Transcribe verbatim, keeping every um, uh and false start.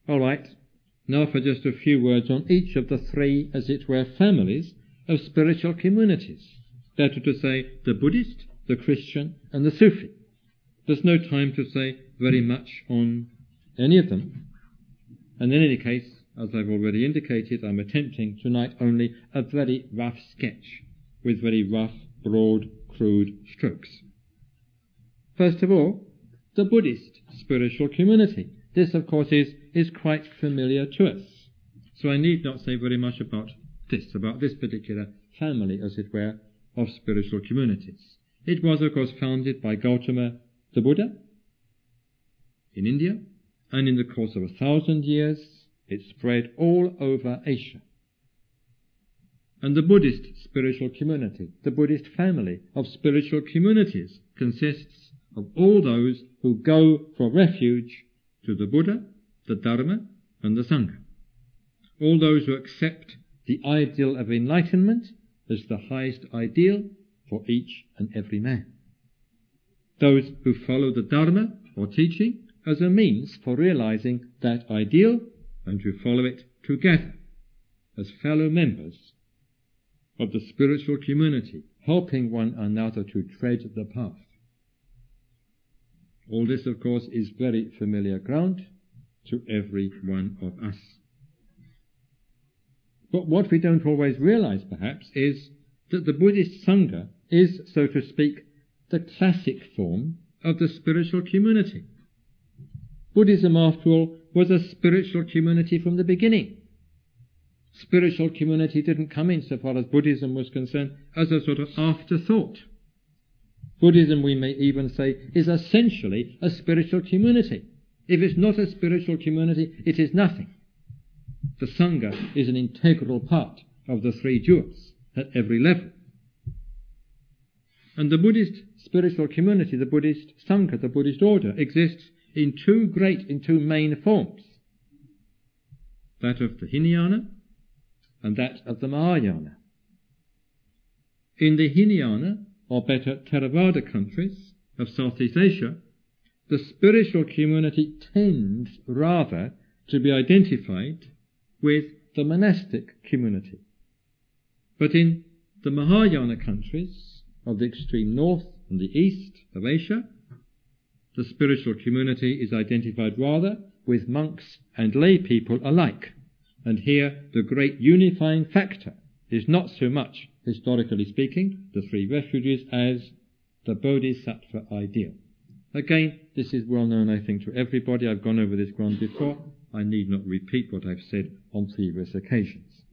All right, now for just a few words on each of the three, as it were, families of spiritual communities. That is to say, the Buddhist, the Christian, and the Sufi. There's no time to say very much on any of them. And in any case, as I've already indicated, I'm attempting tonight only a very rough sketch with very rough, broad, crude strokes. First of all, the Buddhist spiritual community. This, of course, is, is quite familiar to us. So I need not say very much about this, about this particular family, as it were, of spiritual communities. It was, of course, founded by Gautama the Buddha in India, and in the course of a thousand years it spread all over Asia. And the Buddhist spiritual community, the Buddhist family of spiritual communities, consists of all those who go for refuge to the Buddha, the Dharma, and the Sangha. All those who accept the ideal of enlightenment as the highest ideal for each and every man. Those who follow the Dharma, or teaching, as a means for realizing that ideal, and who follow it together as fellow members of the spiritual community, helping one another to tread the path. All this, of course, is very familiar ground to every one of us. But what we don't always realize, perhaps, is that the Buddhist Sangha is, so to speak, the classic form of the spiritual community. Buddhism, after all, was a spiritual community from the beginning. Spiritual community didn't come in, so far as Buddhism was concerned, as a sort of afterthought. Buddhism, we may even say, is essentially a spiritual community. If it's not a spiritual community, it is nothing. The Sangha is an integral part of the three jewels at every level. And the Buddhist spiritual community, the Buddhist Sangha, the Buddhist order, exists in two great, in two main forms. That of the Hinayana and that of the Mahayana. In the Hinayana, or better Theravada countries of Southeast Asia, the spiritual community tends rather to be identified with the monastic community. But in the Mahayana countries of the extreme north and the east of Asia, the spiritual community is identified rather with monks and lay people alike. And here the great unifying factor is not so much, historically speaking, the three refuges as the Bodhisattva ideal. Again, this is well known, I think, to everybody. I've gone over this ground before. I need not repeat what I've said on previous occasions.